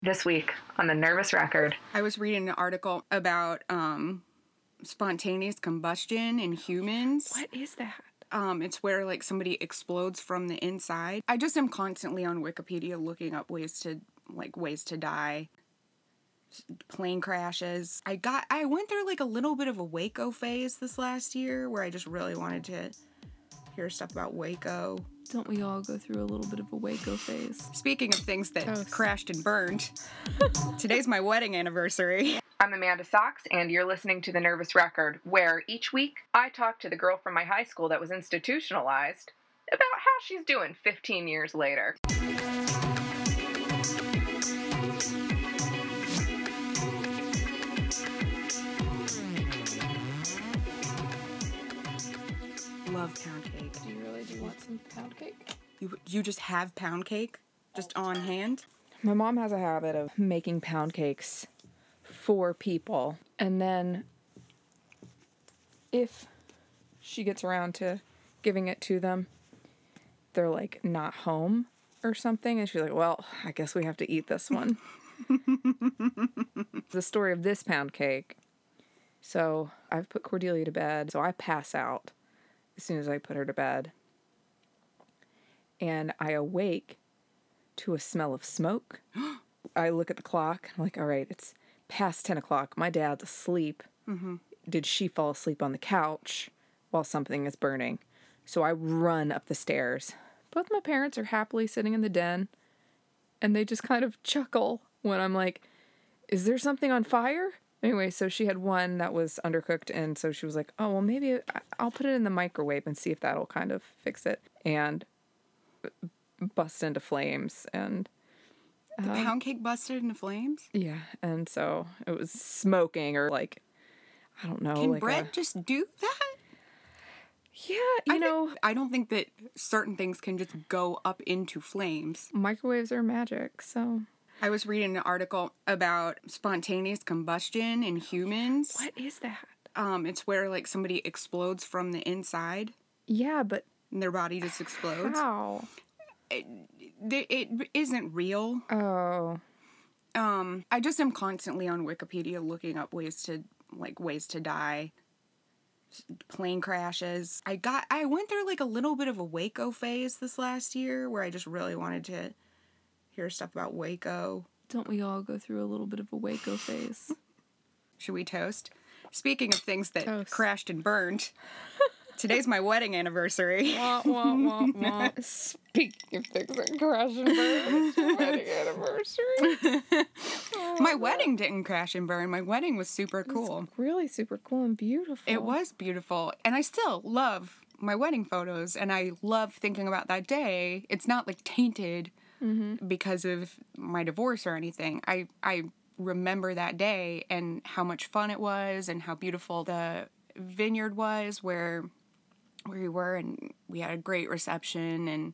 This week on The Nervous Record. I was reading an article about spontaneous combustion in humans. What is that? It's where like somebody explodes from the inside. I just am constantly on Wikipedia looking up ways to die. Plane crashes. I went through like a little bit of a Waco phase this last year where I just really wanted to hear stuff about Waco. Don't we all go through a little bit of a Waco phase? Speaking of things that crashed and burned, today's my wedding anniversary. I'm Amanda Sachs, and you're listening to The Nervous Record, where each week I talk to the girl from my high school that was institutionalized about how she's doing 15 years later. Love pound cake. Do you really want some pound cake? You just have pound cake just on hand? My mom has a habit of making pound cakes for people, and then if she gets around to giving it to them, they're like not home or something, and she's like, well, I guess we have to eat this one. The story of this pound cake. So I've put Cordelia to bed, so I pass out as soon as I put her to bed. And I awake to a smell of smoke. I look at the clock, and I'm like, all right, it's past 10 o'clock. My dad's asleep. Mm-hmm. Did she fall asleep on the couch while something is burning? So I run up the stairs. Both my parents are happily sitting in the den, and they just kind of chuckle when I'm like, is there something on fire? Anyway, so she had one that was undercooked, and so she was like, oh, well, maybe I'll put it in the microwave and see if that'll kind of fix it. And bust into flames, and the pound cake busted into flames? Yeah, and so it was smoking, or like, I don't know. Can like bread just do that? Yeah, I don't think that certain things can just go up into flames. Microwaves are magic, so. I was reading an article about spontaneous combustion in humans. What is that? It's where like somebody explodes from the inside. Yeah, but and their body just explodes. How? It isn't real. Oh. I just am constantly on Wikipedia looking up ways to die. Plane crashes. I went through like a little bit of a Waco phase this last year where I just really wanted to hear stuff about Waco. Don't we all go through a little bit of a Waco phase? Should we toast? Speaking of things that crashed and burned, today's my wedding anniversary. Wah, wah, wah, wah. Speaking of things that crashed and burned, it's your wedding anniversary. My wedding didn't crash and burn. My wedding was super cool. It was really super cool and beautiful. It was beautiful. And I still love my wedding photos, and I love thinking about that day. It's not like tainted because of my divorce or anything. I remember that day and how much fun it was and how beautiful the vineyard was where we were, and we had a great reception, and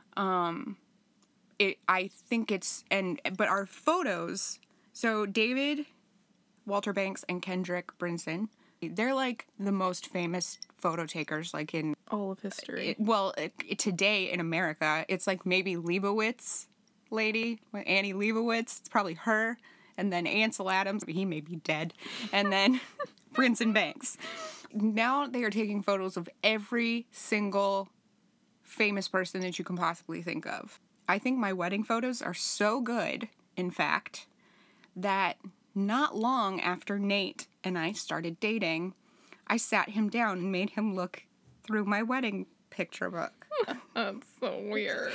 I think but our photos, so David, Walter Banks, and Kendrick Brinson, they're like the most famous photo takers like in all of history. Today in America, it's like maybe Leibovitz lady, Annie Leibovitz, it's probably her, and then Ansel Adams, he may be dead, and then Brinson Banks. Now they are taking photos of every single famous person that you can possibly think of. I think my wedding photos are so good, in fact, that not long after Nate and I started dating, I sat him down and made him look through my wedding picture book. That's so weird.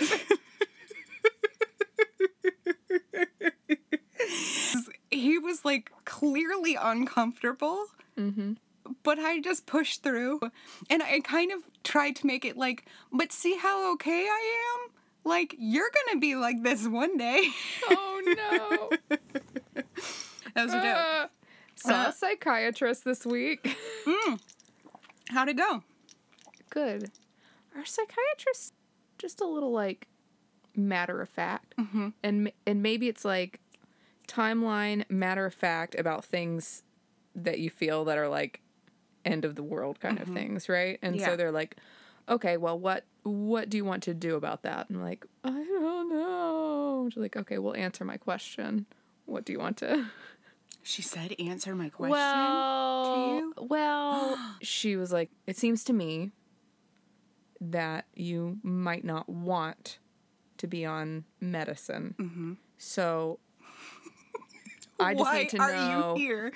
He was like clearly uncomfortable. Mm-hmm. But I just pushed through, and I kind of tried to make it like, but see how okay I am? Like, you're gonna be like this one day. Oh, no. That was a joke. Saw a psychiatrist this week. How'd it go? Good. Our psychiatrist just a little, like, matter of fact. Mm-hmm. And maybe it's, like, timeline, matter of fact about things that you feel that are, like, end of the world kind of things, right? And so they're like, okay, well, what do you want to do about that? I'm like, I don't know. She's like, okay, well, answer my question. What do you want to? She said, answer my question to you? Well, she was like, it seems to me that you might not want to be on medicine. Mm-hmm. So I just need to know. Why are you here?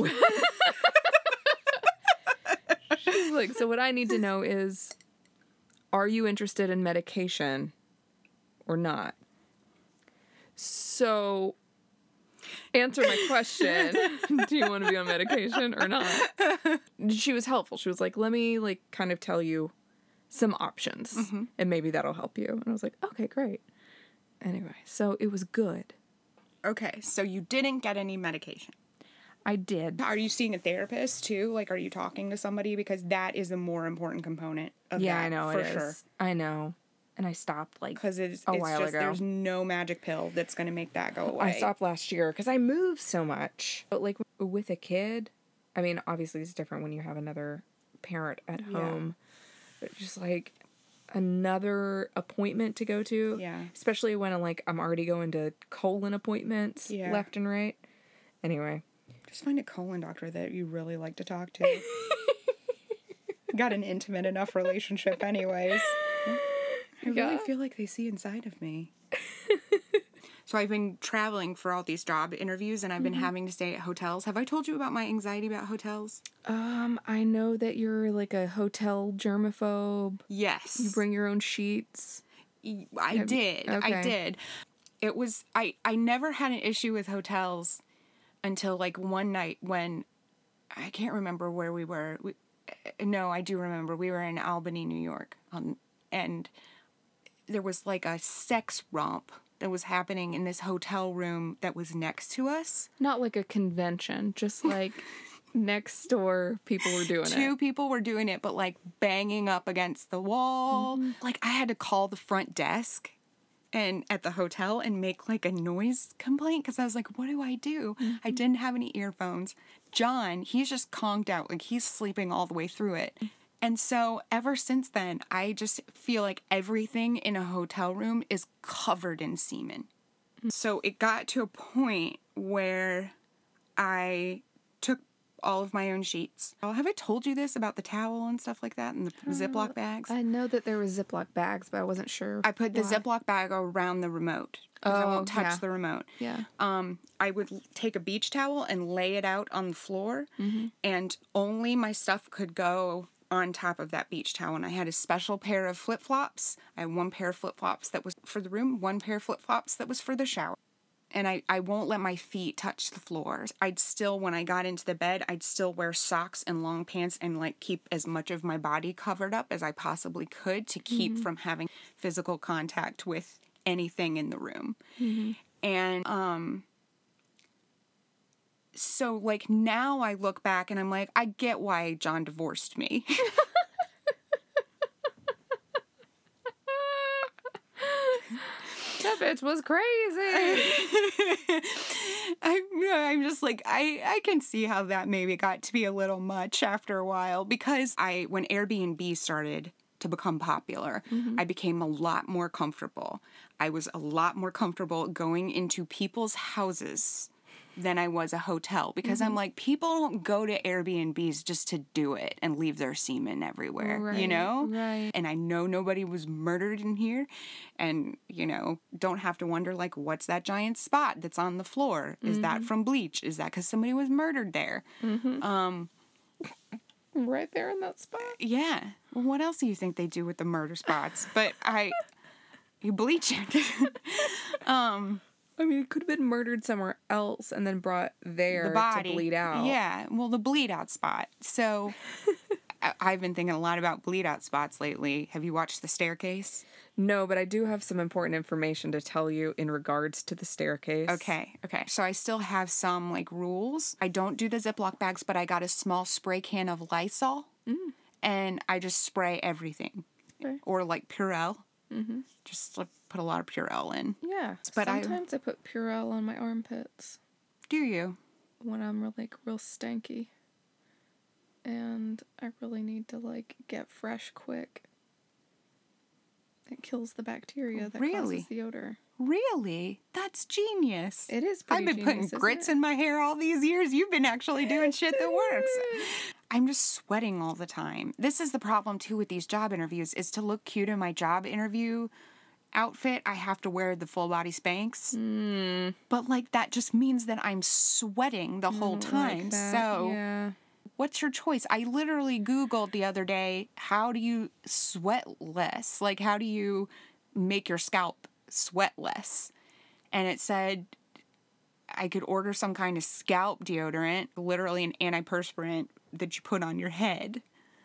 She's like, so what I need to know is, are you interested in medication or not? So answer my question. Do you want to be on medication or not? She was helpful. She was like, let me like kind of tell you some options and maybe that'll help you. And I was like, okay, great. Anyway, so it was good. Okay, so you didn't get any medication. I did. Are you seeing a therapist too? Like, are you talking to somebody? Because that is a more important component of Yeah, that. I know for it is. sure. I know. And I stopped like Because it's while just, ago. there's no magic pill that's going to make that go away. I stopped last year because I moved so much. But like with a kid, I mean, obviously it's different when you have another parent at home. But just like another appointment to go to. Yeah. Especially when I'm already going to colon appointments left and right. Anyway. Just find a colon doctor that you really like to talk to. Got an intimate enough relationship anyways. I really feel like they see inside of me. So I've been traveling for all these job interviews and I've been having to stay at hotels. Have I told you about my anxiety about hotels? I know that you're like a hotel germaphobe. Yes. You bring your own sheets. I did. Okay. I did. It was, I never had an issue with hotels until like one night when, I can't remember where we were. No, I do remember. We were in Albany, New York. And there was like a sex romp that was happening in this hotel room that was next to us. Not like a convention, just like next door people were doing it. Two people were doing it, but like banging up against the wall. Like I had to call the front desk and at the hotel and make like a noise complaint because I was like, what do I do? I didn't have any earphones. John, he's just conked out. Like he's sleeping all the way through it. And so ever since then, I just feel like everything in a hotel room is covered in semen. So it got to a point where I took all of my own sheets. Oh, have I told you this about the towel and stuff like that and the Ziploc bags? I know that there was Ziploc bags, but I wasn't sure. I put the Ziploc bag around the remote because I won't touch the remote. Yeah. I would take a beach towel and lay it out on the floor, and only my stuff could go on top of that beach towel. And I had a special pair of flip-flops. I had one pair of flip-flops that was for the room, one pair of flip-flops that was for the shower. And I won't let my feet touch the floor. I'd still, when I got into the bed, I'd still wear socks and long pants and like keep as much of my body covered up as I possibly could to keep from having physical contact with anything in the room. And so like now I look back and I'm like, I get why John divorced me. That bitch was crazy. I'm just like, I can see how that maybe got to be a little much after a while because when Airbnb started to become popular, I became a lot more comfortable. I was a lot more comfortable going into people's houses than I was a hotel because I'm like, people don't go to Airbnbs just to do it and leave their semen everywhere, you know? Right. And I know nobody was murdered in here and, you know, don't have to wonder like, what's that giant spot that's on the floor? Is that from bleach? Is that because somebody was murdered there? Right there in that spot. Yeah. Well, what else do you think they do with the murder spots? But you bleach it. I mean, it could have been murdered somewhere else and then brought there The body. to bleed out. Yeah, well, the bleed out spot. So I've been thinking a lot about bleed out spots lately. Have you watched The Staircase? No, but I do have some important information to tell you in regards to The Staircase. Okay. So I still have some like rules. I don't do the Ziploc bags, but I got a small spray can of Lysol and I just spray everything. Okay. Or like Purell. Just like put a lot of Purell in. Yeah, But sometimes I put Purell on my armpits Do you? when I'm like real stanky. And I really need to like get fresh quick. That kills the bacteria that Really? causes the odor. Really? That's genius. It is I've pretty been genius, putting grits in my hair all these years. You've been actually doing shit that works. I'm just sweating all the time. This is the problem, too, with these job interviews, is to look cute in my job interview outfit, I have to wear the full body Spanx. But, like, that just means that I'm sweating the whole time. So, yeah. what's your choice? I literally Googled the other day, how do you sweat less? Like, how do you make your scalp sweat less? And it said I could order some kind of scalp deodorant, literally an antiperspirant that you put on your head.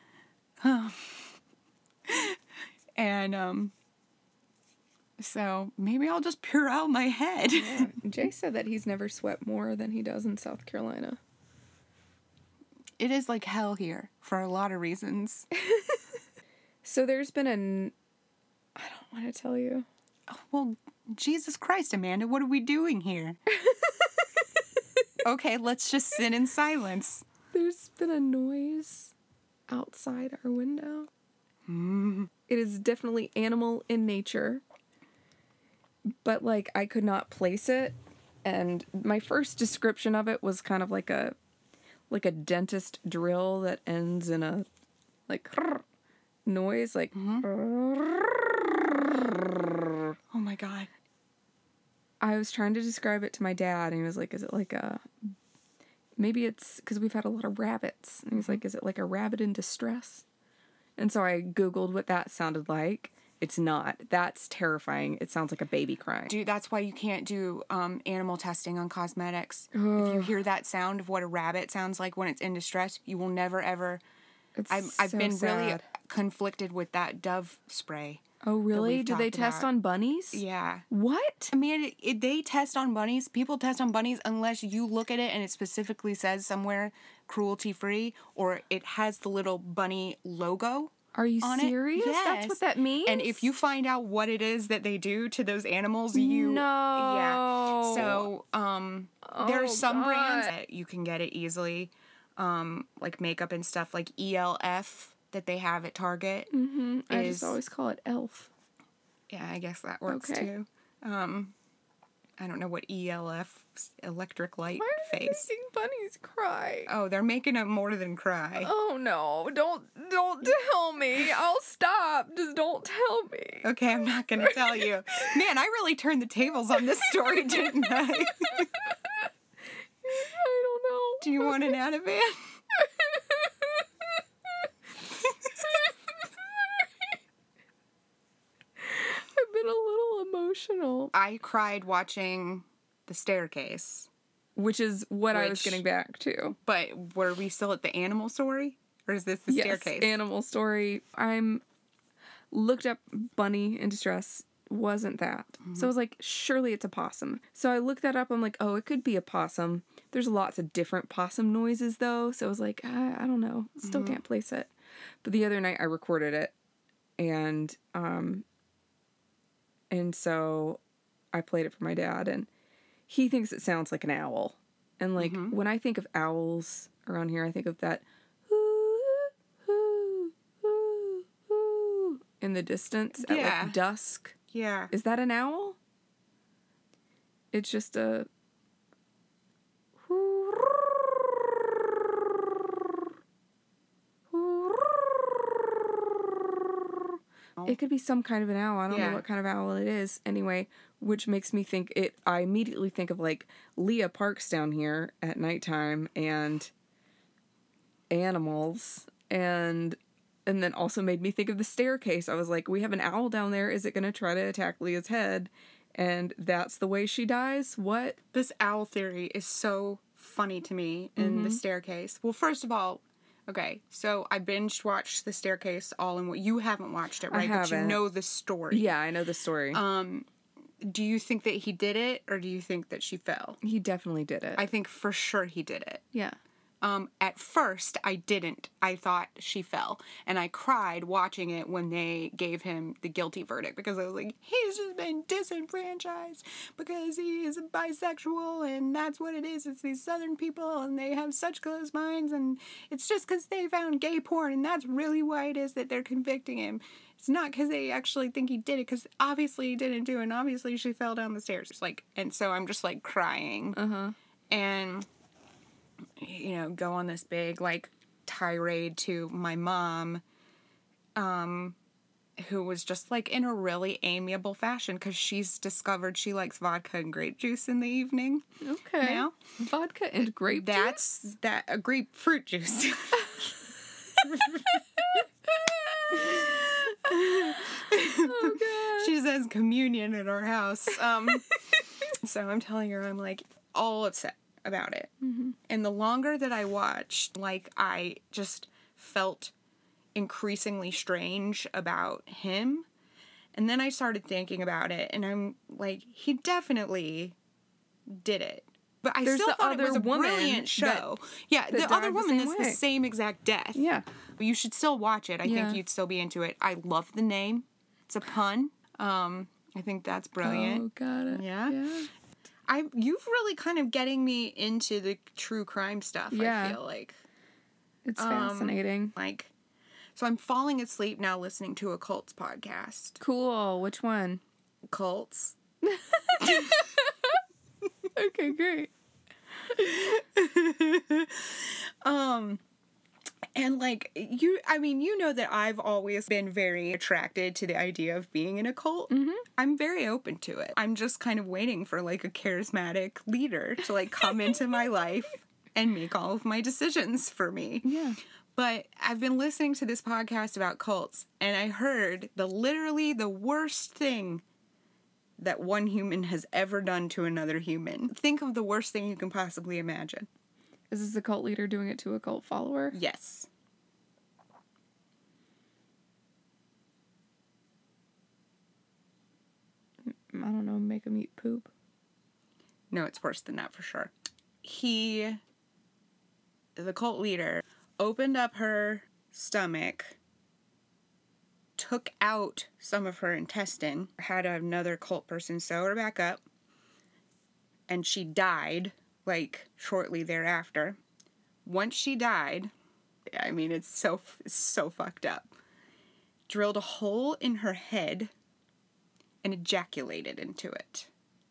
And, so maybe I'll just Purell my head. Yeah. Jay said that he's never sweat more than he does in South Carolina. It is like hell here for a lot of reasons. So there's been I don't want to tell you. Well, Jesus Christ, Amanda, what are we doing here? Okay, let's just sit in silence. There's been a noise outside our window. It is definitely animal in nature. But, like, I could not place it. And my first description of it was kind of like a dentist drill that ends in a, like, noise. Like, Oh, my God. I was trying to describe it to my dad, and he was like, is it like a... Maybe it's... Because we've had a lot of rabbits. And he's like, is it like a rabbit in distress? And so I Googled what that sounded like. It's not. That's terrifying. It sounds like a baby crying. Dude, that's why you can't do animal testing on cosmetics. If you hear that sound of what a rabbit sounds like when it's in distress, you will never, ever... I've so been really sad. conflicted with that Dove spray. Oh, really? we've Do they talked test about. on bunnies? Yeah. What? I mean, they test on bunnies. People test on bunnies unless you look at it and it specifically says somewhere cruelty-free or it has the little bunny logo. Are you on serious? It. Yes. That's what that means? And if you find out what it is that they do to those animals, you... No. Yeah. So, there are some brands God. that you can get it easily, like makeup and stuff, like ELF that they have at Target. Mm-hmm. I just always call it ELF. Yeah, I guess that works Okay. too. I don't know what ELF, electric light Why are you face. making bunnies cry? Oh, they're making it more than cry. Oh no, don't tell me. I'll stop. Just don't tell me. Okay, I'm not gonna tell you. Man, I really turned the tables on this story, didn't I? I don't know. Do you want an Ativan? I've been a little emotional. I cried watching The Staircase. Which is what I was Which- getting back to. But were we still at the animal story? Or is this The Staircase? Animal story. I'm looked up bunny in distress. Wasn't that. So I was like, surely it's a possum. So I looked that up. I'm like, oh, it could be a possum. There's lots of different possum noises though. So I was like, I don't know. Still can't place it. But the other night I recorded it. And so I played it for my dad and he thinks it sounds like an owl. And like when I think of owls around here, I think of that in the distance at Yeah. like dusk. Yeah. Is that an owl? It's just a it could be some kind of an owl. I don't know Yeah. what kind of owl it is. Anyway, which makes me think I immediately think of like Leah Parks down here at nighttime and animals and then also made me think of The Staircase. I was like, we have an owl down there. Is it going to try to attack Leah's head? And that's the way she dies? What? This owl theory is so funny to me in The Staircase. Well, first of all, okay, so I binge watched The Staircase all in what you haven't watched it, right? But you haven't. know the story. Yeah, I know the story. Do you think that he did it or do you think that she fell? He definitely did it. I think for sure he did it. yeah. At first, I didn't. I thought she fell. And I cried watching it when they gave him the guilty verdict because I was like, he's just been disenfranchised because he is bisexual and that's what it is. It's these Southern people and they have such closed minds and it's just because they found gay porn and that's really why it is that they're convicting him. it's not because they actually think he did it, because obviously he didn't do it, and obviously she fell down the stairs. Like, and so I'm just, like, crying. And, you know, go on this big, like, tirade to my mom, who was just, like, in a really amiable fashion, because she's discovered she likes vodka and grape juice in the evening. Okay. Now. Vodka and grape juice? That's a grapefruit juice. Oh, God. She says communion at our house. So I'm telling her, I'm, like, all upset about it. And the longer that I watched, like, I just felt increasingly strange about him. And then I started thinking about it, and I'm like, he definitely did it. But I There's still the thought it was other a woman brilliant show. Yeah, the died other the woman same is way. the same exact death. Yeah. You should still watch it. I Yeah. think you'd still be into it. I love the name. It's a pun. I think that's brilliant. Oh, got it. Yeah. Yeah. You've really kind of getting me into the true crime stuff, Yeah. I feel like. It's fascinating. Like, so I'm falling asleep now listening to a cults podcast. Cool. Which one? Cults. Okay, great. And like, you know that I've always been very attracted to the idea of being in a cult. I'm very open to it. I'm just kind of waiting for like a charismatic leader to like come into my life and make all of my decisions for me. Yeah. But I've been listening to this podcast about cults, and I heard literally the worst thing that one human has ever done to another human. Think of the worst thing you can possibly imagine. Is this a cult leader doing it to a cult follower? Yes. I don't know, make him eat poop. No, it's worse than that for sure. The cult leader, opened up her stomach, took out some of her intestine, had another cult person sew her back up, and she died, like, shortly thereafter. Once she died, I mean, it's so fucked up. Drilled a hole in her head and ejaculated into it.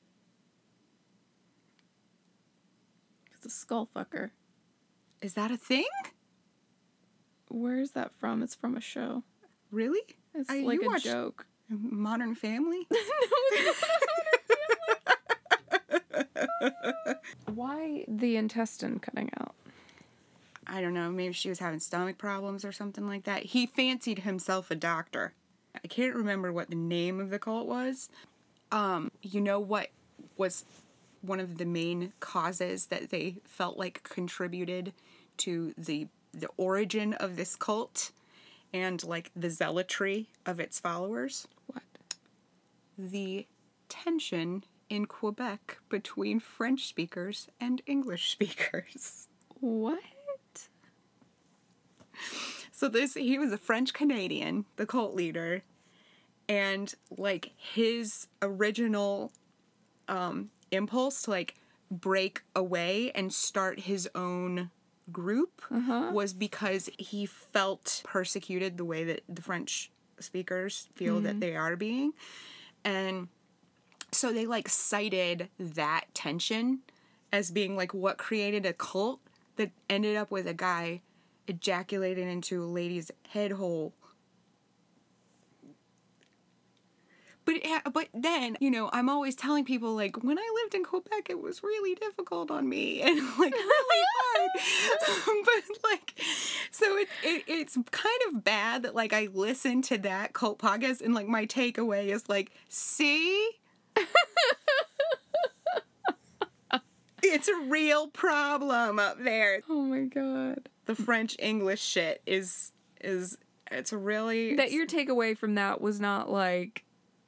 It's a skull fucker. Is that a thing? Where is that from? It's from a show. Really? It's You like a watched joke. Modern Family? Why the intestine cutting out? I don't know. Maybe she was having stomach problems or something like that. He fancied himself a doctor. I can't remember what the name of the cult was. You know what was one of the main causes that they felt like contributed to the origin of this cult and like the zealotry of its followers? What? The tension in Quebec between French speakers and English speakers. What? So he was a French Canadian, the cult leader, and like his original impulse to like break away and start his own group was because he felt persecuted the way that the French speakers feel that they are being. And so they like cited that tension as being like what created a cult that ended up with a guy ejaculated into a lady's head hole. But then, you know, I'm always telling people, like, when I lived in Quebec, it was really difficult on me and, like, really hard. But, like, so it's kind of bad that, like, I listen to that cult podcast and, like, my takeaway is, like, see? It's a real problem up there. Oh my god. The French-English shit it's really... That your takeaway from that was not like,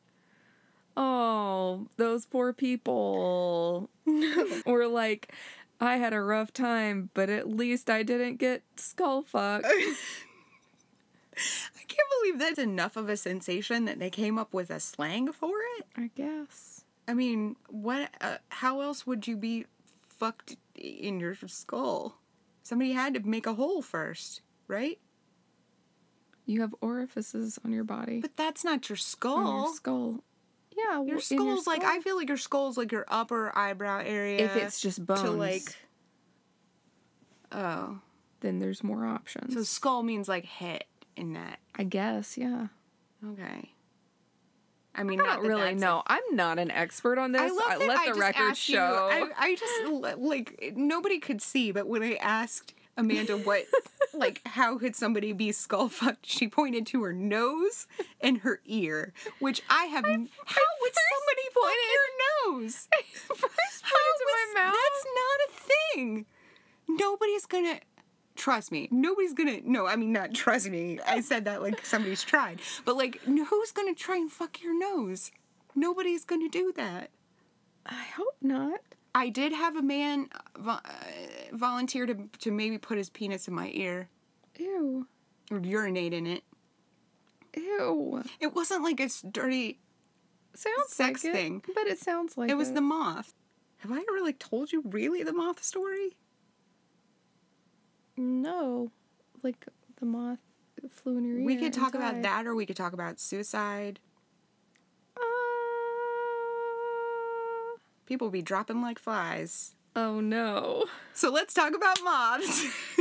oh, those poor people. Or like, I had a rough time, but at least I didn't get skull fucked. I can't believe that's enough of a sensation that they came up with a slang for it. I guess. I mean, what? How else would you be fucked in your skull? Somebody had to make a hole first, right? You have orifices on your body. But that's not your On skull. your skull. Yeah, Your in skull's like, I skull. feel like your skull's like your upper eyebrow area. If it's just bones, To like, oh. then there's more options. So skull means like head in that. I guess, yeah. Okay. I mean, I not don't that really that's know. I'm not an expert on this. I love that let I the just record asked show. You, I just, like, nobody could see, but when I asked Amanda what, like, how could somebody be skull fucked, she pointed to her nose and her ear, which I have. How would somebody fuck your nose? First put it in my mouth. That's not a thing. Nobody's gonna. Trust me. Nobody's gonna. No, I mean, not trust me. I said that like somebody's tried. But, like, who's gonna try and fuck your nose? Nobody's gonna do that. I hope not. I did have a man volunteer to maybe put his penis in my ear Ew. or urinate in it. Ew. It wasn't like a dirty. Sounds Sex like it, thing. but it sounds like It was the moth. Have I ever like told you really the moth story? No, like the moth flew in your ear. We could and talk about died. that, or we could talk about suicide. People be dropping like flies. Oh no. So let's talk about moths.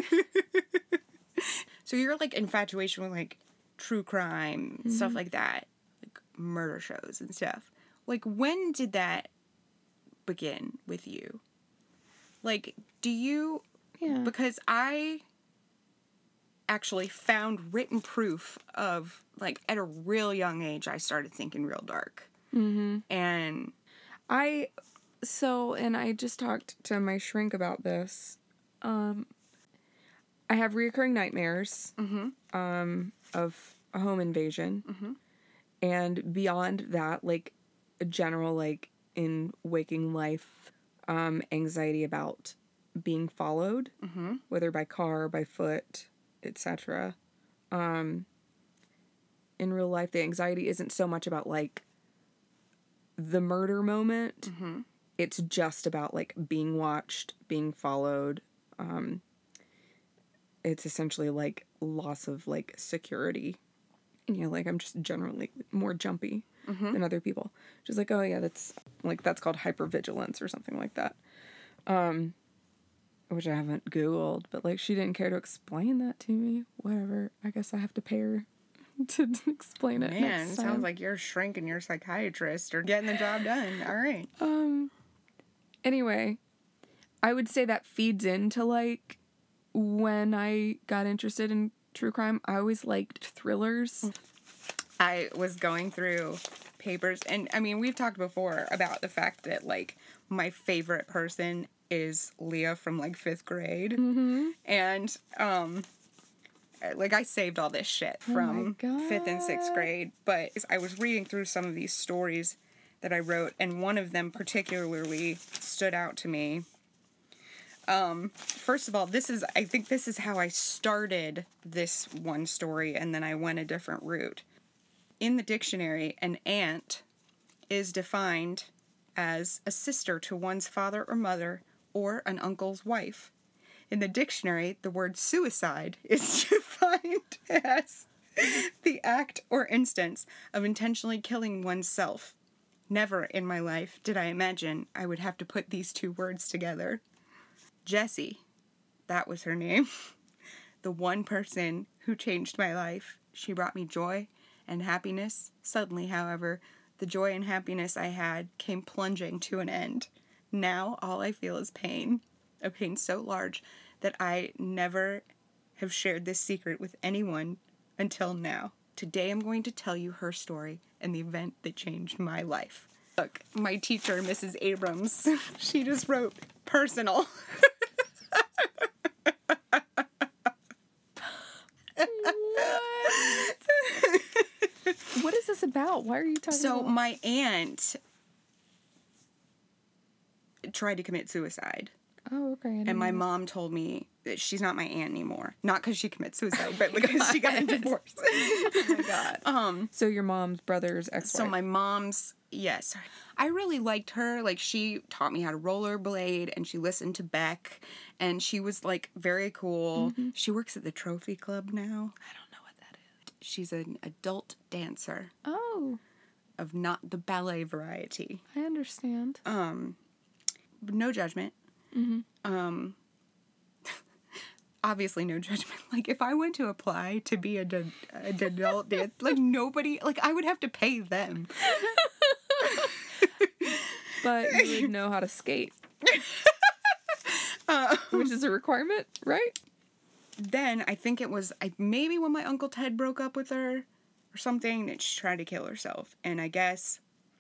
So your like infatuation with like true crime, stuff like that, like murder shows and stuff. Like when did that begin with you? Like, do you? Yeah. Because I actually found written proof of like at a real young age I started thinking real dark. Mm-hmm. And I just talked to my shrink about this. I have reoccurring nightmares of a home invasion. And beyond that, like a general, like in waking life, anxiety about being followed, whether by car, by foot, etc. In real life, the anxiety isn't so much about like the murder moment. It's just about like being watched, being followed. It's essentially like loss of like security. And, you know, like I'm just generally more jumpy than other people. Just like, oh yeah, that's called hypervigilance or something like that. Which I haven't Googled, but like she didn't care to explain that to me. Whatever. I guess I have to pay her to explain it man, next it time. sounds like you're a shrink and you're a psychiatrist or getting the job done. All right. Anyway, I would say that feeds into like when I got interested in true crime. I always liked thrillers. I was going through papers, and I mean, we've talked before about the fact that like my favorite person is Leah from like 5th grade. And like I saved all this shit from 5th and 6th grade, but I was reading through some of these stories that I wrote, and one of them particularly stood out to me. First of all, I think this is how I started this one story, and then I went a different route. In the dictionary, an aunt is defined as a sister to one's father or mother, or an uncle's wife. In the dictionary, the word suicide is defined as the act or instance of intentionally killing oneself. Never in my life did I imagine I would have to put these two words together. Jessie, that was her name. The one person who changed my life. She brought me joy and happiness. Suddenly, however, the joy and happiness I had came plunging to an end. Now, all I feel is pain. A pain so large that I never have shared this secret with anyone until now. Today, I'm going to tell you her story and the event that changed my life. Look, my teacher, Mrs. Abrams, she just wrote personal. What is this about? Why are you talking So about? my aunt tried to commit suicide. Oh, okay. I And didn't my know. mom told me that she's not my aunt anymore. Not because she commits suicide, but because she got a divorce. Oh my god. So your mom's brother's ex-wife. So my mom's, yes. I really liked her. Like, she taught me how to rollerblade, and she listened to Beck, and she was, like, very cool. She works at the Trophy Club now. I don't know what that is. She's an adult dancer Oh, of not the ballet variety. I understand. No judgment. Mm-hmm. Obviously no judgment. Like, if I went to apply to be an adult dance, like, nobody, like, I would have to pay them. But you would know how to skate. Which is a requirement, right? Then I think it was maybe when my Uncle Ted broke up with her or something, that she tried to kill herself. And I guess,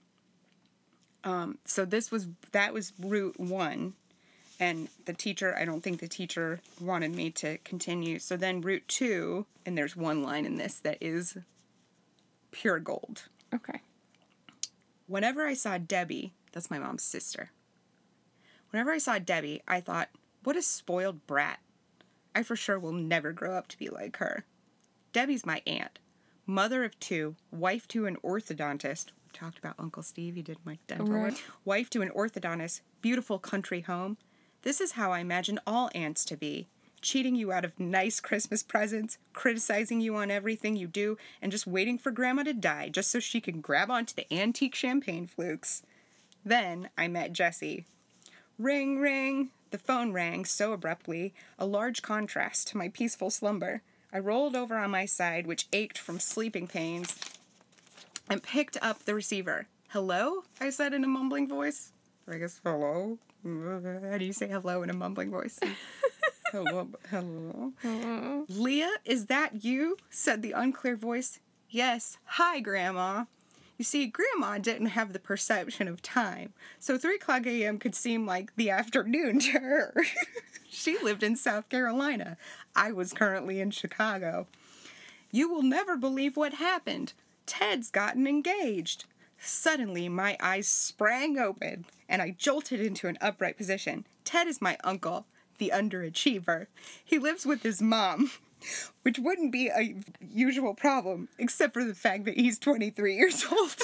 so that was route 1. And I don't think the teacher wanted me to continue. So then route 2, and there's one line in this that is pure gold. Okay. Whenever I saw Debbie, that's my mom's sister. Whenever I saw Debbie, I thought, what a spoiled brat. I for sure will never grow up to be like her. Debbie's my aunt, mother of 2, wife to an orthodontist. We talked about Uncle Steve, he did my dental work. Wife to an orthodontist, beautiful country home. This is how I imagine all aunts to be. Cheating you out of nice Christmas presents, criticizing you on everything you do, and just waiting for Grandma to die just so she can grab onto the antique champagne flukes. Then I met Jessie. Ring, ring. The phone rang so abruptly, a large contrast to my peaceful slumber. I rolled over on my side, which ached from sleeping pains, and picked up the receiver. Hello? I said in a mumbling voice. I guess hello? How do you say hello in a mumbling voice? Hello? Leah, is that you? Said the unclear voice. Yes. Hi, Grandma. You see, Grandma didn't have the perception of time, so 3 o'clock a.m. could seem like the afternoon to her. She lived in South Carolina. I was currently in Chicago. You will never believe what happened. Ted's gotten engaged. Suddenly, my eyes sprang open, and I jolted into an upright position. Ted is my uncle, the underachiever. He lives with his mom, which wouldn't be a usual problem, except for the fact that he's 23 years old.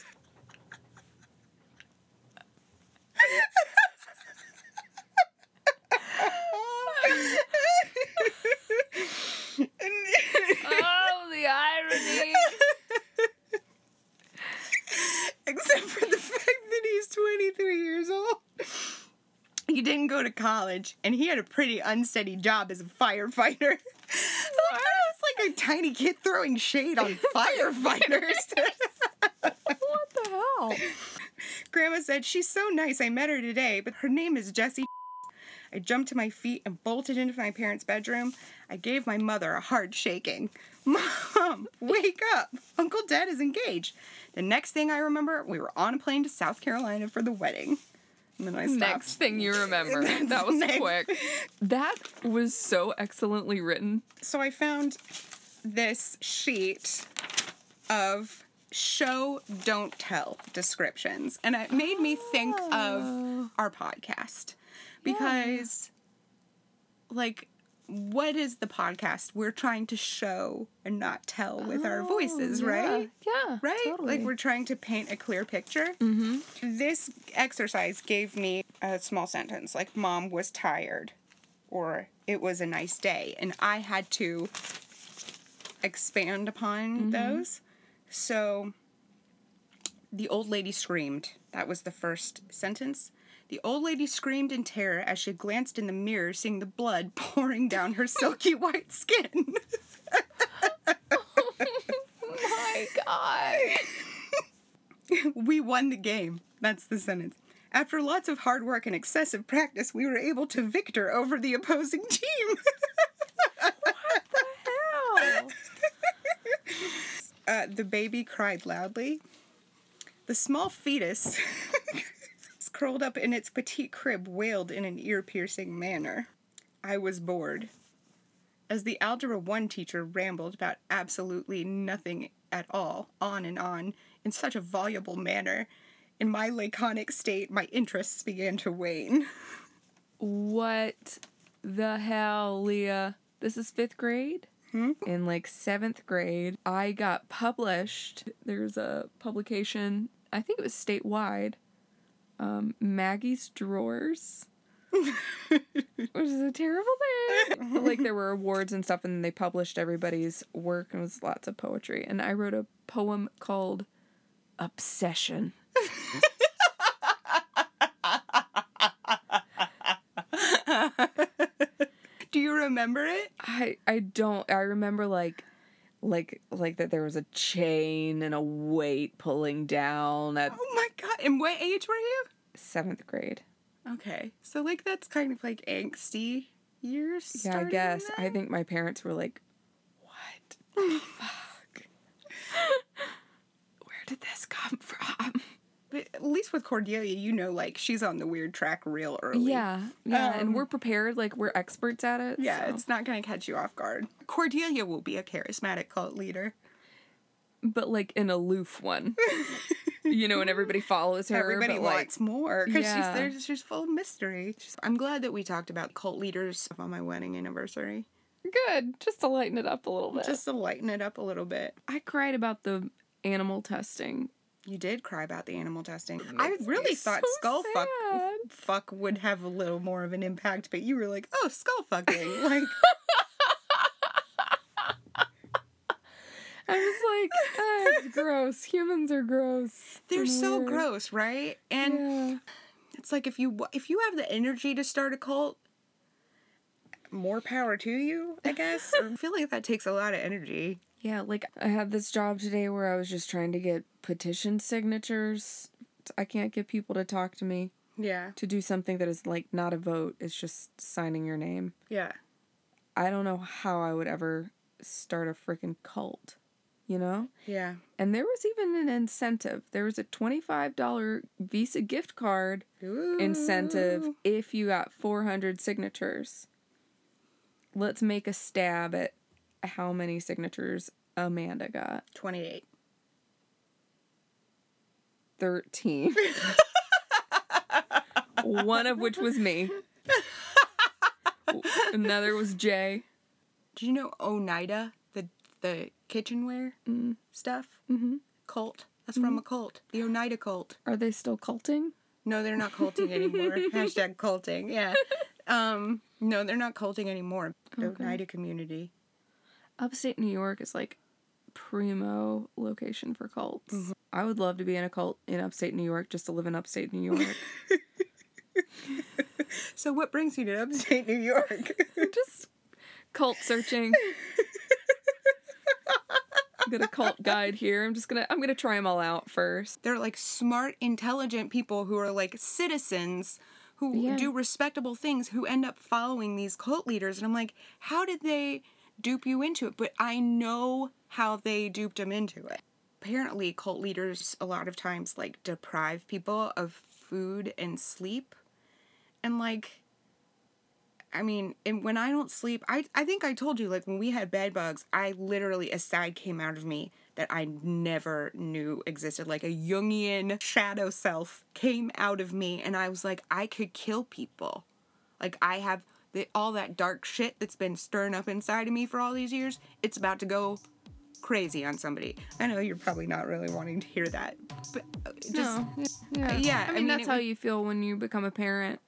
Oh, the irony! Except for the fact that he's 23 years old. He didn't go to college, and he had a pretty unsteady job as a firefighter. It's like a tiny kid throwing shade on firefighters. What the hell? Grandma said, she's so nice, I met her today, but her name is Jessie. I jumped to my feet and bolted into my parents' bedroom. I gave my mother a hard shaking. Mom, wake up. Uncle Ted is engaged. The next thing I remember, we were on a plane to South Carolina for the wedding. And then I stopped. Next thing you remember. That was quick. That was so excellently written. So I found this sheet of show, don't tell descriptions. And it made me think of our podcast. Because, like, what is the podcast? We're trying to show and not tell with our voices, right? Yeah, Right? totally. Like, we're trying to paint a clear picture. Mm-hmm. This exercise gave me a small sentence, like, Mom was tired, or it was a nice day. And I had to expand upon those. So, the old lady screamed. That was the first sentence. The old lady screamed in terror as she glanced in the mirror, seeing the blood pouring down her silky white skin. My God. We won the game. That's the sentence. After lots of hard work and excessive practice, we were able to victor over the opposing team. Hell. The baby cried loudly. The small fetus, curled up in its petite crib, wailed in an ear-piercing manner. I was bored. As the Algebra 1 teacher rambled about absolutely nothing at all, on and on, in such a voluble manner, in my laconic state, my interests began to wane. What the hell, Leah? This is 5th grade? In like 7th grade, I got published. There's a publication, I think it was statewide, Maggie's Drawers. It was this is a terrible day. But, like, there were awards and stuff, and they published everybody's work, and it was lots of poetry. And I wrote a poem called Obsession. Do you remember it? I don't. I remember, like that there was a chain and a weight pulling down at Oh my god. And what age were you? 7th grade. Okay. So, like, that's kind of like angsty years. Yeah, I starting guess. then? I think my parents were like, what the fuck? Where did this come from? But at least with Cordelia, you know, like, she's on the weird track real early. Yeah. And we're prepared. Like, we're experts at it. Yeah, so. it's not going to catch you off guard. Cordelia will be a charismatic cult leader. But, like, an aloof one. You know, and everybody follows her. Everybody but, wants more because yeah. she's full of mystery. I'm glad that we talked about cult leaders on my wedding anniversary. Good. Just to lighten it up a little bit. Just to lighten it up a little bit. I cried about the animal testing. You did cry about the animal testing. It I makes really me thought so skull sad. fuck would have a little more of an impact, but you were like, oh, skull fucking. Like, I was like, it's gross. Humans are gross. they're so Weird. gross, right? And Yeah. it's like if you have the energy to start a cult, more power to you, I guess. I feel like that takes a lot of energy. Yeah, like I had this job today where I was just trying to get petition signatures. I can't get people to talk to me Yeah. to do something that is like not a vote. It's just signing your name. Yeah. I don't know how I would ever start a freaking cult, you know? Yeah. And there was even an incentive. There was a $25 Visa gift card incentive Ooh. if you got 400 signatures. Let's make a stab at how many signatures Amanda got. 28. 13. One of which was me. Another was Jay. Do you know Oneida, the kitchenware stuff? Mm-hmm. Cult. That's from a cult. The Oneida cult. Are they still culting? No, they're not culting anymore. Hashtag culting. Yeah. No, they're not culting anymore. The Okay. Oneida community. Upstate New York is like primo location for cults. Mm-hmm. I would love to be in a cult in upstate New York just to live in upstate New York. So what brings you to upstate New York? Just cult searching. Got a cult guide here. I'm gonna try them all out first. They're like smart, intelligent people who are like citizens who Yeah. do respectable things who end up following these cult leaders. And I'm like, how did they dupe you into it? But I know how they duped them into it. Apparently, cult leaders a lot of times like deprive people of food and sleep. And like, I mean, and when I don't sleep, I think I told you, like, when we had bed bugs, I literally, a side came out of me that I never knew existed. Like, a Jungian shadow self came out of me, and I was like, I could kill people. Like, I have all that dark shit that's been stirring up inside of me for all these years. It's about to go crazy on somebody. I know you're probably not really wanting to hear that, but just... No. Yeah. Yeah, I mean, that's it how was- you feel when you become a parent.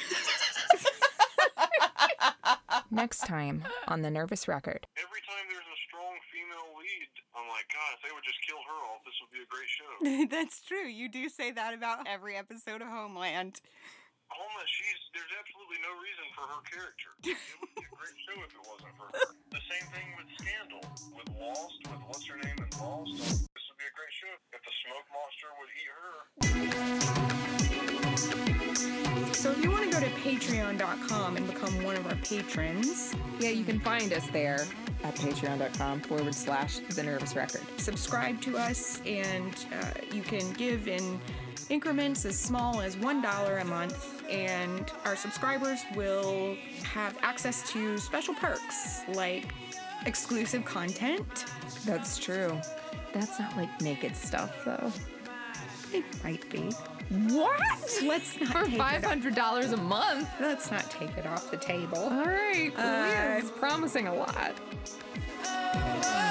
Next time on The Nervous Record. Every time there's a strong female lead, I'm like, God, if they would just kill her off, this would be a great show. That's true. You do say that about every episode of Homeland. Homeland, there's absolutely no reason for her character. It would be a great show if it wasn't for her. The same thing with Scandal, with Lost, with what's her name in Lost. This would be a great show if the smoke monster would eat her. So if you want to go to patreon.com and become one of our patrons, Yeah, you can find us there at patreon.com/The Nervous Record. subscribe to us, and you can give in increments as small as $1 a month, and our subscribers will have access to special perks like exclusive content. That's true. That's not like naked stuff, though. It might be. What? Let's not For take it off. $500 a month. Let's not take it off the table. All right. Uh, It's promising a lot.